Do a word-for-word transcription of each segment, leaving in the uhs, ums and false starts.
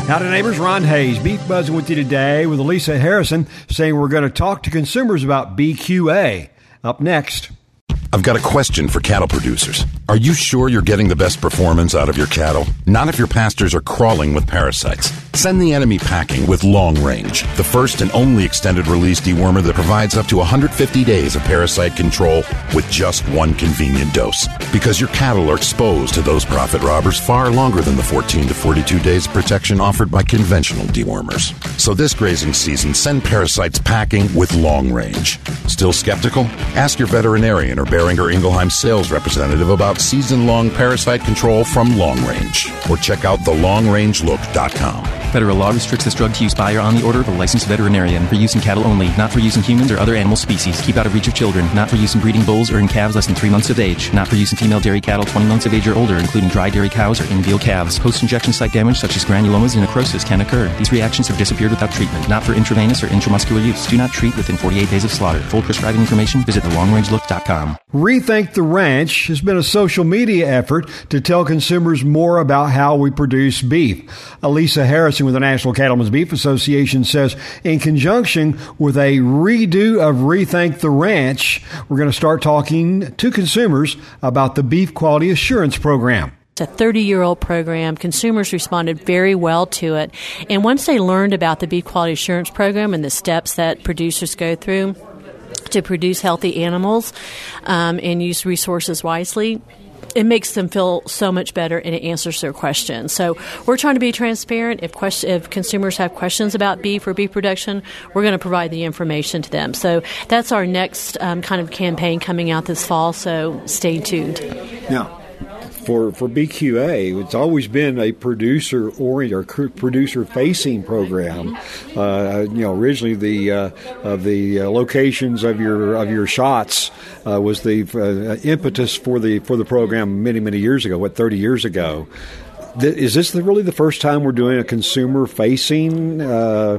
Howdy neighbors, Ron Hayes, Beef Buzzing with you today with Elisa Harrison saying we're going to talk to consumers about B Q A. Up next. I've got a question for cattle producers. Are you sure you're getting the best performance out of your cattle? Not if your pastures are crawling with parasites. Send the enemy packing with Long Range, the first and only extended release dewormer that provides up to one hundred fifty days of parasite control with just one convenient dose. Because your cattle are exposed to those profit robbers far longer than the fourteen to forty-two days of protection offered by conventional dewormers. So this grazing season, send parasites packing with Long Range. Still skeptical? Ask your veterinarian or Beringer Ingelheim sales representative about season-long parasite control from Long Range. Or check out the long range look dot com. Federal law restricts this drug to use by or on the order of a licensed veterinarian. For use in cattle only, not for use in humans or other animal species. Keep out of reach of children. Not for use in breeding bulls or in calves less than three months of age. Not for use in female dairy cattle twenty months of age or older, including dry dairy cows or in-veal calves. Post-injection site damage such as granulomas and necrosis can occur. These reactions have disappeared without treatment. Not for intravenous or intramuscular use. Do not treat within forty-eight days of slaughter. Full prescribing information, visit the long range look dot com. Rethink the Ranch has been a social media effort to tell consumers more about how we produce beef. Elisa Harrison with the National Cattlemen's Beef Association says in conjunction with a redo of Rethink the Ranch, we're going to start talking to consumers about the Beef Quality Assurance Program. It's a thirty-year-old program. Consumers responded very well to it. And once they learned about the Beef Quality Assurance Program and the steps that producers go through to produce healthy animals um, and use resources wisely, it makes them feel so much better and it answers their questions. So we're trying to be transparent. If question, if consumers have questions about beef or beef production, we're going to provide the information to them. So that's our next um, kind of campaign coming out this fall, so stay tuned. Now, For for B Q A, it's always been a producer-oriented or producer-facing program. Uh, you know, originally the uh, of the uh, locations of your of your shots uh, was the uh, impetus for the for the program many many years ago. What thirty years ago. Is this the, really the first time we're doing a consumer-facing uh,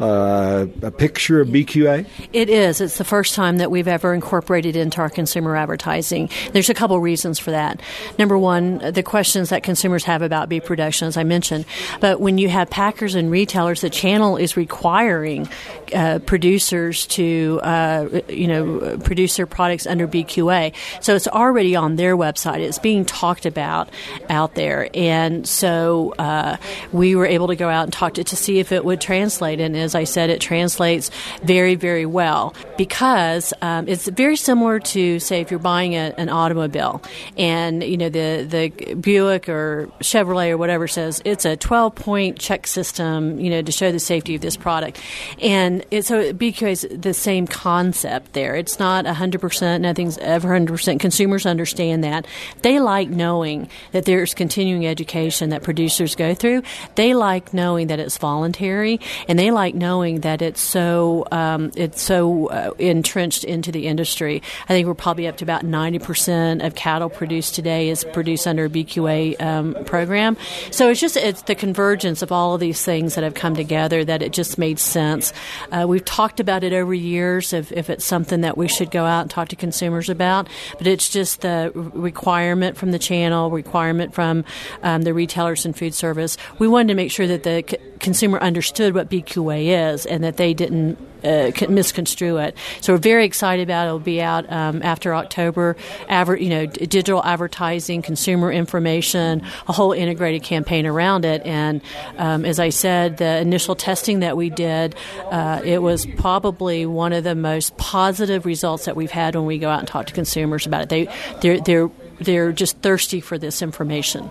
uh, a picture of B Q A? It is. It's the first time that we've ever incorporated into our consumer advertising. There's a couple reasons for that. Number one, the questions that consumers have about beef production, as I mentioned. But when you have packers and retailers, the channel is requiring uh, producers to, uh, you know, produce their products under B Q A. So it's already on their website. It's being talked about out there. And so uh, we were able to go out and talk to to see if it would translate. And as I said, it translates very, very well because um, it's very similar to, say, if you're buying a, an automobile and, you know, the, the Buick or Chevrolet or whatever says it's a twelve-point check system, you know, to show the safety of this product. And it, so B Q A is the same concept there. It's not one hundred percent. Nothing's ever one hundred percent. Consumers understand that. They like knowing that there's continuing education that producers go through. They like knowing that it's voluntary, and they like knowing that it's so um, it's so uh, entrenched into the industry. I think we're probably up to about ninety percent of cattle produced today is produced under a B Q A um, program. So it's just it's the convergence of all of these things that have come together that it just made sense. Uh, we've talked about it over years if, if it's something that we should go out and talk to consumers about, but it's just the requirement from the channel, requirement from um, the retailers and food service. We wanted to make sure that the c- consumer understood what B Q A is and that they didn't uh, misconstrue it. So we're very excited about it. It'll be out um, after October. Aver- you know, d- digital advertising, consumer information, a whole integrated campaign around it. And um, as I said, the initial testing that we did, uh, it was probably one of the most positive results that we've had when we go out and talk to consumers about it. They, they're, they're, they're just thirsty for this information.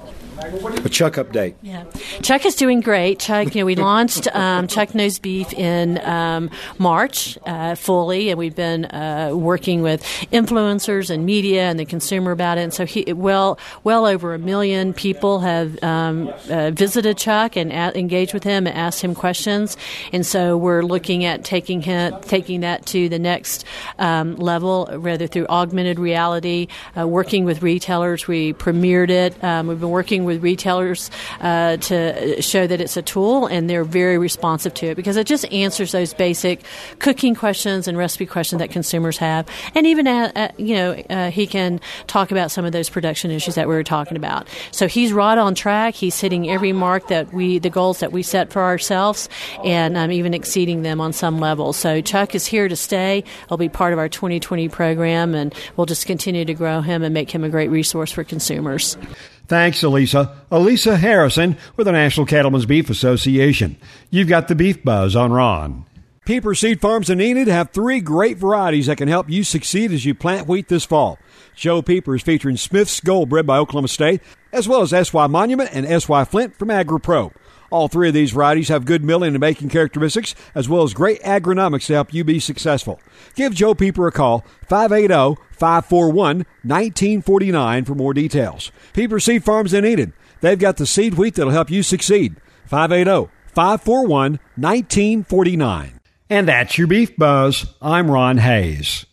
A Chuck update. Yeah, Chuck is doing great. Chuck, you know, we launched um, Chuck Knows Beef in um, March uh, fully, and we've been uh, working with influencers and media and the consumer about it. And so, he, well, well over a million people have um, uh, visited Chuck and a- engaged with him and asked him questions. And so, we're looking at taking him, taking that to the next um, level, rather through augmented reality. Uh, working with retailers, we premiered it. Um, we've been working with with retailers uh, to show that it's a tool, and they're very responsive to it because it just answers those basic cooking questions and recipe questions that consumers have. And even, at, at, you know, uh, he can talk about some of those production issues that we were talking about. So he's right on track. He's hitting every mark that we, the goals that we set for ourselves, and um, even exceeding them on some level. So Chuck is here to stay. He'll be part of our twenty twenty program, and we'll just continue to grow him and make him a great resource for consumers. Thanks, Elisa. Elisa Harrison with the National Cattlemen's Beef Association. You've got the Beef Buzz on Ron. Pieper Seed Farms in Enid have three great varieties that can help you succeed as you plant wheat this fall. Joe Pieper is featuring Smith's Gold bred by Oklahoma State, as well as S Y Monument and S Y Flint from AgriPro. All three of these varieties have good milling and baking characteristics, as well as great agronomics to help you be successful. Give Joe Pieper a call, five eight zero, five four one, one nine four nine for more details. Pieper Seed Farms in Enid. They've got the seed wheat that'll help you succeed. five eight zero, five four one, one nine four nine. And that's your Beef Buzz. I'm Ron Hayes.